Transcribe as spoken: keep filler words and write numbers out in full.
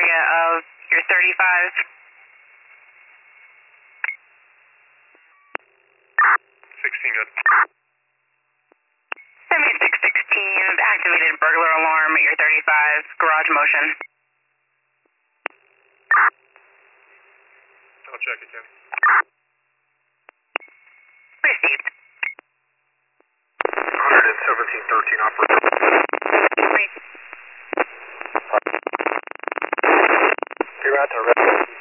area of your thirty-five. sixteen, good. seventy-six sixteen, activated burglar alarm at your thirty-five, garage motion. I'll check it, Ken. Received. one seventeen thirteen, operator. Great. You're at the red.